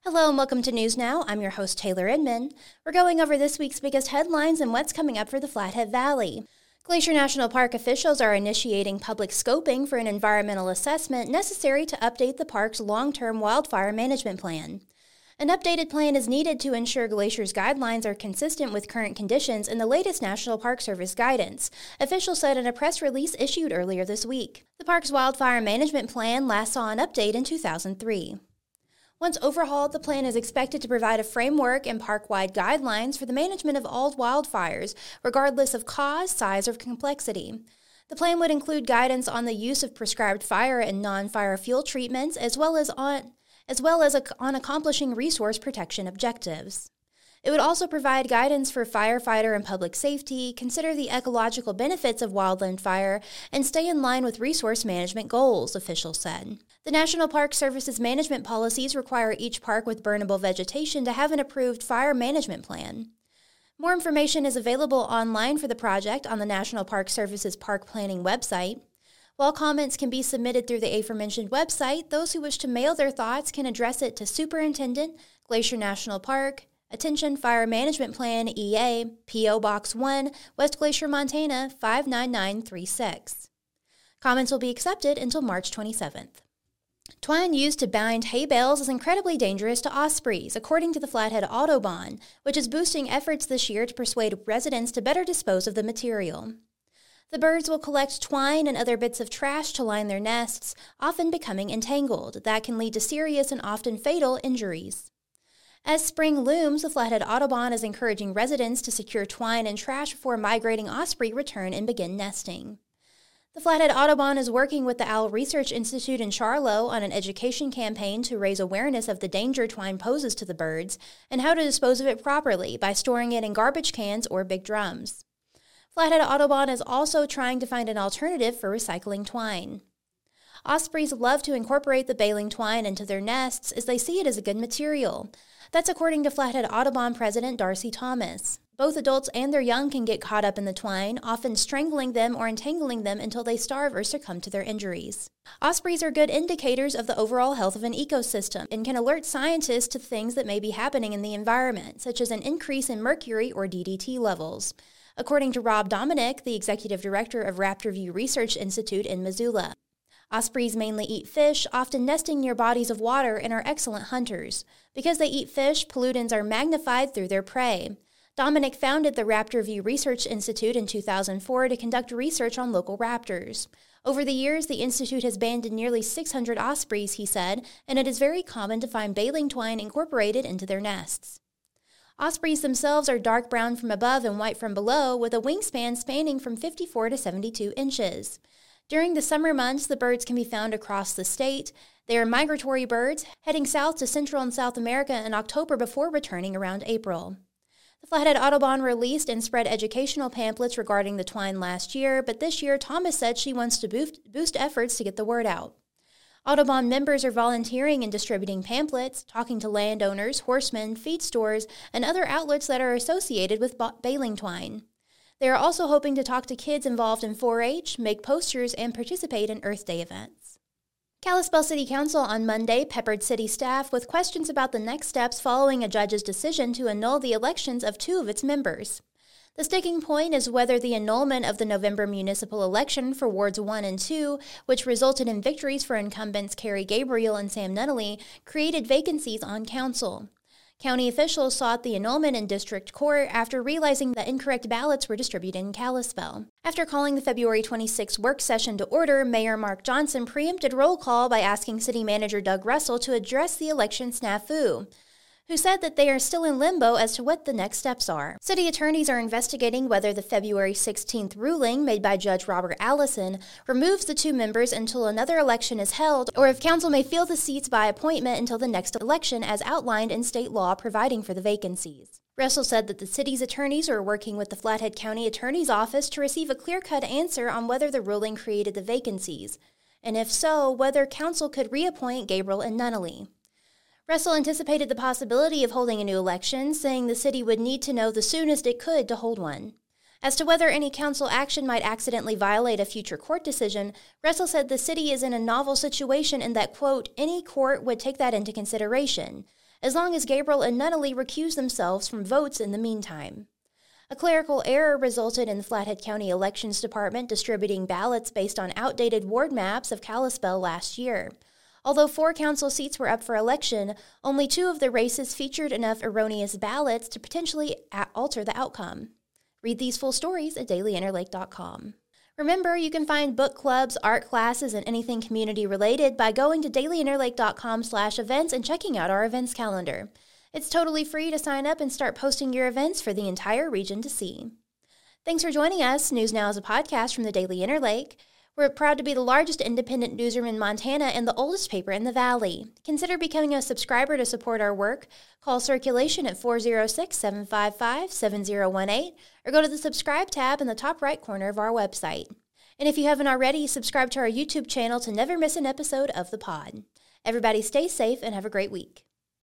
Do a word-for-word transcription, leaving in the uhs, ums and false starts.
Hello and welcome to News Now. I'm your host, Taylor Inman. We're going over this week's biggest headlines and what's coming up for the Flathead Valley. Glacier National Park officials are initiating public scoping for an environmental assessment necessary to update the park's long-term wildfire management plan. An updated plan is needed to ensure Glacier's guidelines are consistent with current conditions and the latest National Park Service guidance, officials said in a press release issued earlier this week. The park's wildfire management plan last saw an update in two thousand three. Once overhauled, the plan is expected to provide a framework and park-wide guidelines for the management of all wildfires, regardless of cause, size, or complexity. The plan would include guidance on the use of prescribed fire and non-fire fuel treatments, as well as on, as well as on accomplishing resource protection objectives. It would also provide guidance for firefighter and public safety, consider the ecological benefits of wildland fire, and stay in line with resource management goals, officials said. The National Park Service's management policies require each park with burnable vegetation to have an approved fire management plan. More information is available online for the project on the National Park Service's Park Planning website. While comments can be submitted through the aforementioned website, those who wish to mail their thoughts can address it to Superintendent, Glacier National Park, Attention Fire Management Plan, E A, P O Box one, West Glacier, Montana, five nine nine three six. Comments will be accepted until March twenty-seventh. Twine used to bind hay bales is incredibly dangerous to ospreys, according to the Flathead Audubon, which is boosting efforts this year to persuade residents to better dispose of the material. The birds will collect twine and other bits of trash to line their nests, often becoming entangled. That can lead to serious and often fatal injuries. As spring looms, the Flathead Audubon is encouraging residents to secure twine and trash before migrating osprey return and begin nesting. The Flathead Audubon is working with the Owl Research Institute in Charlo on an education campaign to raise awareness of the danger twine poses to the birds and how to dispose of it properly by storing it in garbage cans or big drums. Flathead Audubon is also trying to find an alternative for recycling twine. Ospreys love to incorporate the baling twine into their nests as they see it as a good material. That's according to Flathead Audubon President Darcy Thomas. Both adults and their young can get caught up in the twine, often strangling them or entangling them until they starve or succumb to their injuries. Ospreys are good indicators of the overall health of an ecosystem and can alert scientists to things that may be happening in the environment, such as an increase in mercury or D D T levels, according to Rob Dominic, the executive director of Raptor View Research Institute in Missoula. Ospreys mainly eat fish, often nesting near bodies of water, and are excellent hunters. Because they eat fish, pollutants are magnified through their prey. Dominic founded the Raptor View Research Institute in two thousand four to conduct research on local raptors. Over the years, the institute has banded nearly six hundred ospreys, he said, and it is very common to find baling twine incorporated into their nests. Ospreys themselves are dark brown from above and white from below, with a wingspan spanning from fifty-four to seventy-two inches. During the summer months, the birds can be found across the state. They are migratory birds, heading south to Central and South America in October before returning around April. The Flathead Audubon released and spread educational pamphlets regarding the twine last year, but this year Thomas said she wants to boost, boost efforts to get the word out. Audubon members are volunteering and distributing pamphlets, talking to landowners, horsemen, feed stores, and other outlets that are associated with baling twine. They are also hoping to talk to kids involved in four H, make posters, and participate in Earth Day events. Kalispell City Council on Monday peppered city staff with questions about the next steps following a judge's decision to annul the elections of two of its members. The sticking point is whether the annulment of the November municipal election for Wards one and two, which resulted in victories for incumbents Carrie Gabriel and Sam Nunnally, created vacancies on council. County officials sought the annulment in district court after realizing that incorrect ballots were distributed in Kalispell. After calling the February twenty-sixth work session to order, Mayor Mark Johnson preempted roll call by asking City Manager Doug Russell to address the election snafu, who said that they are still in limbo as to what the next steps are. City attorneys are investigating whether the February sixteenth ruling made by Judge Robert Allison removes the two members until another election is held, or if council may fill the seats by appointment until the next election as outlined in state law providing for the vacancies. Russell said that the city's attorneys are working with the Flathead County Attorney's Office to receive a clear-cut answer on whether the ruling created the vacancies, and if so, whether council could reappoint Gabriel and Nunnally. Russell anticipated the possibility of holding a new election, saying the city would need to know the soonest it could to hold one. As to whether any council action might accidentally violate a future court decision, Russell said the city is in a novel situation in that, quote, any court would take that into consideration, as long as Gabriel and Nunnally recuse themselves from votes in the meantime. A clerical error resulted in the Flathead County Elections Department distributing ballots based on outdated ward maps of Kalispell last year. Although four council seats were up for election, only two of the races featured enough erroneous ballots to potentially a- alter the outcome. Read these full stories at daily interlake dot com. Remember, you can find book clubs, art classes, and anything community-related by going to daily interlake dot com slash events and checking out our events calendar. It's totally free to sign up and start posting your events for the entire region to see. Thanks for joining us. News Now is a podcast from the Daily Interlake. We're proud to be the largest independent newsroom in Montana and the oldest paper in the Valley. Consider becoming a subscriber to support our work. Call Circulation at four oh six, seven five five, seven oh one eight or go to the subscribe tab in the top right corner of our website. And if you haven't already, subscribe to our YouTube channel to never miss an episode of the pod. Everybody stay safe and have a great week.